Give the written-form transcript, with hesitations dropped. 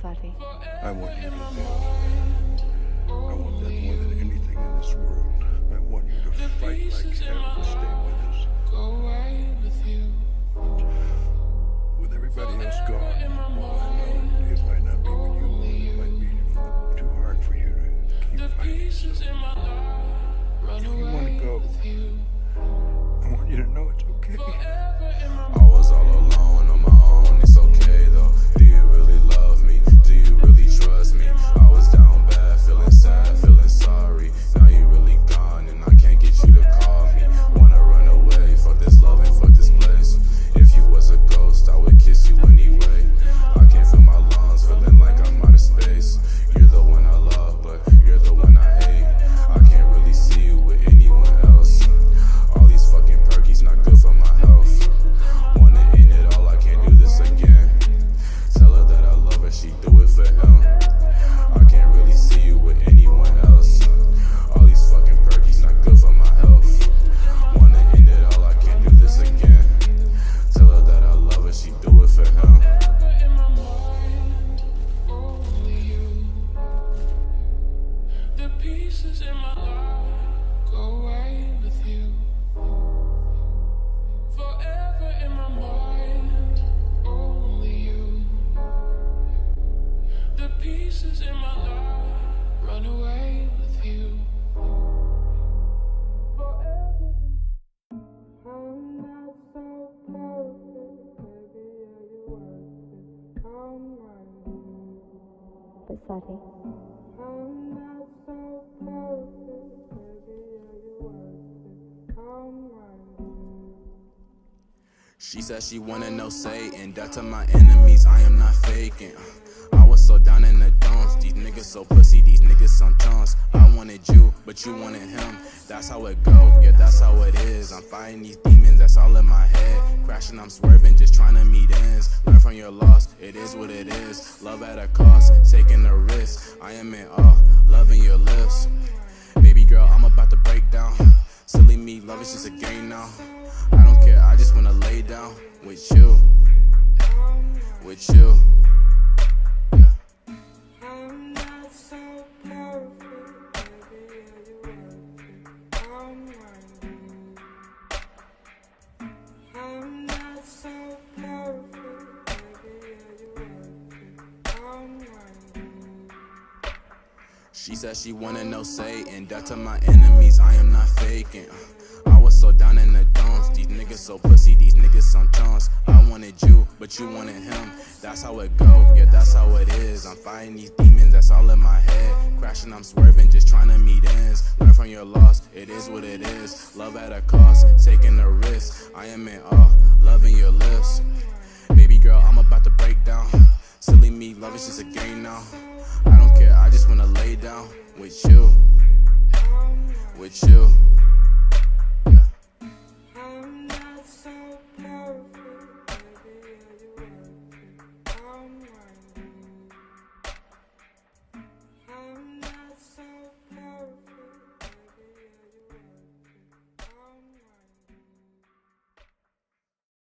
Besati. I want you to live. I want that more than anything in this world. I want you to fight like hell to stay with us. Go away with you. With everybody else gone, all I know, it might not be what you want. It might be too hard for you to keep fighting. So if you want to go, I want you to know it's okay. I was all alone on my own, it's okay though. Do you really love me? Do you really trust me? I was down bad, feeling sad, feeling sorry. Now you really gone and I can't get you to call me. Wanna run away, fuck this love and fuck this place. If you was a ghost, I would kiss you anyway. I can't feel my lungs, feeling like I'm out of space. You're the one I love, but you're the one I hate. I can't really see you with anyone else. All these fucking perkies not good for my health. Wanna end it all, I can't do this again. Tell her that I love her, she do it for him. I can't really see you with anyone else. All these fucking perkies not good for my health. Wanna end it all, I can't do this again. Tell her that I love her, she do it for him. The pieces in my life go away with you. Forever in my mind, only you. The pieces in my life run away with you. Forever in I'm not so perfect, baby, are you worth it? Come right. Besati. I'm not so perfect, baby, are you worth it? Come right. She said she wanna know Satan, death to my enemies, I am not faking. I was so down in the dumps, these niggas so pussy, these niggas some chumps. I wanted you, but you wanted him, that's how it go, yeah that's how it is. I'm fighting these demons, that's all in my head. Crashing, I'm swerving, just trying to meet ends. Learn from your loss, it is what it is. Love at a cost, taking a risk. I am in awe, loving your lips. Baby girl, I'm about to break down. Silly me, love is just a game now. I don't care, I just wanna lay down with you. With you. Yeah. I'm not so perfect, baby, are you worth it? Come right. I'm not so perfect, baby, are you worth it? Come right. She said she wanna know Satan, death to my enemies, I am not faking. I was so down in the dumps, these niggas so pussy, these niggas some chumps. I wanted you, but you wanted him, that's how it go, yeah that's how it is. I'm fighting these demons, that's all in my head. Crashing, I'm swerving, just trying to meet ends. Learn from your loss, it is what it is. Love at a cost, taking a risk. I am in awe, loving your lips. Baby girl, I'm about to break down. Silly me, love is just a game now. I don't care, I just wanna lay down with you. With you.